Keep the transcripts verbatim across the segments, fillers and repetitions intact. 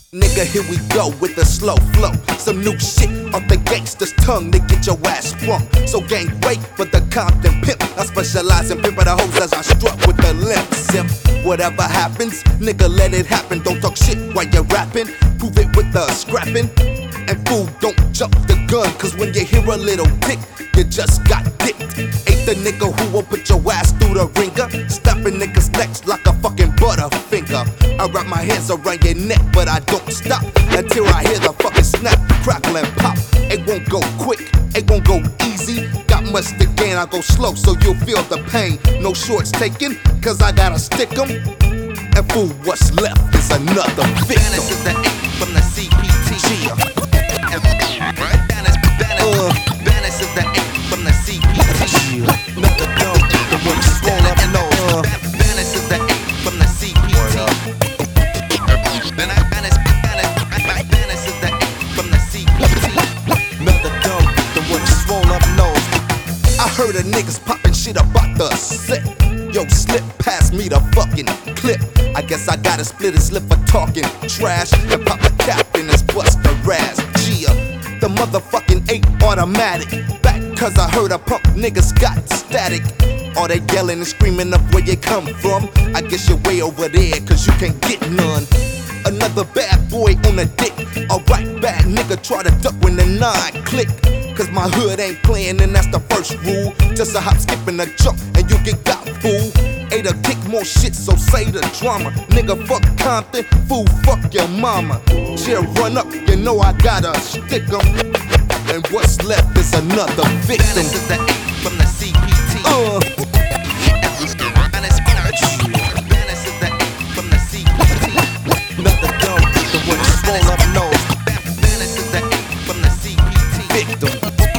Nigga, here we go with the slow flow. Some new shit off the gangster's tongue to get your ass sprung. So gang, wait for the Compton pimp. I specialize in pimping the hoes as I struck with the limp sip. Whatever happens, nigga, let it happen. Don't talk shit while you're rapping. Prove it with the scrapping. And fool, don't jump the gun, cause when you hear a little tick, you just got dicked. Ain't the nigga who will put your ass through the ringer, stopping niggas' necks like a fucking butterfinger. I wrap my hands around your neck, but I don't stop until I hear the fucking snap, crackle and pop. It won't go quick, it won't go easy. Got much to gain, I go slow so you'll feel the pain. No shorts taken, cause I gotta stick 'em. And fool, what's left is another victim. This is the eight from the C P T. Yeah. Right? Bannis, Bannis, Uh. Bannis is the eight from the C P T. Another dumb, the one you swole up nose. Bannis is the eight from the C P T. Bannis, Bannis, Bannis is the eight from the C P T. Another dumb, the one you swole up nose. I heard of niggas popping shit about the set. Yo, slip past me the fucking clip. I guess I gotta split his lip for talking trash and pop a cap in his bust the razz. Gia, the motherfucking eight automatic. Back cause I heard a pump niggas got static. All they yelling and screaming up where you come from. I guess you're way over there cause you can't get none. Another bad boy on the dick. Alright, bad nigga try to duck when the nine click. Cause my hood ain't playing and that's the first rule. Just a hop, skip, and a jump and you get got, fool. Ain't a kick more shit, so say the drama. Nigga, fuck Compton, fool, fuck your mama. Chill, run up, you know I gotta stick 'em. And what's left is another victim. Bannis is the eight from the C P T. Uh, Bannis, Bannis is the eight from the C P T. another dumb, the one you swole up nose. Bannis is the eight from the C P T. Victim.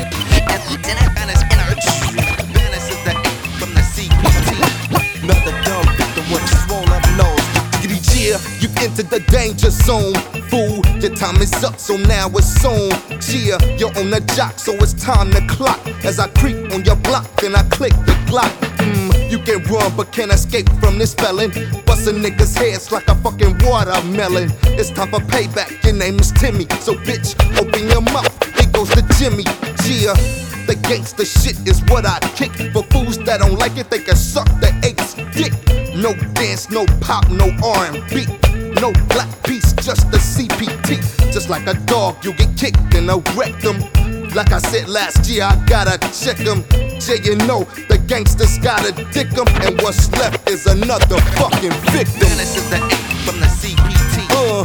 Bannis, Bannis is the eight from the C P T. Another dumb victim, what you swole up nose. Yeah, you entered the danger zone, fool. Your time is up, so now it's on. Yeah, you're on the jock, so it's time to clock. As I creep on your block, then I click the Glock. Mm, you can run, but can't escape from this felon. Bustin' niggas' heads like a fucking watermelon. It's time for payback, your name is Timmy. So bitch, open your mouth, here goes the Jimmy. Yeah, the gangsta shit is what I kick. For fools that don't like it, they can suck the eight's dick. No dance, no pop, no R and B. No black piece, just the C P T. Just like a dog, you get kicked in a rectum. Like I said last year, I gotta check 'em. Yeah, you know, the gangsters gotta dick 'em. And what's left is another fucking victim. Bannis is the eight from the C P T. Uh,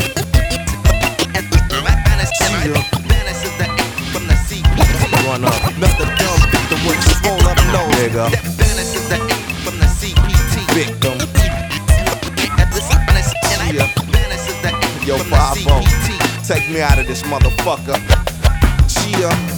Bannis, Bannis is the eight from the C P T. Run up, another dumb victim with you swole up nose. Nigga, Bannis is the eight from the C P T. victim. Yeah. Bannis is the eight Yo, from the five C oh, P T. take me out of this motherfucker. Yeah.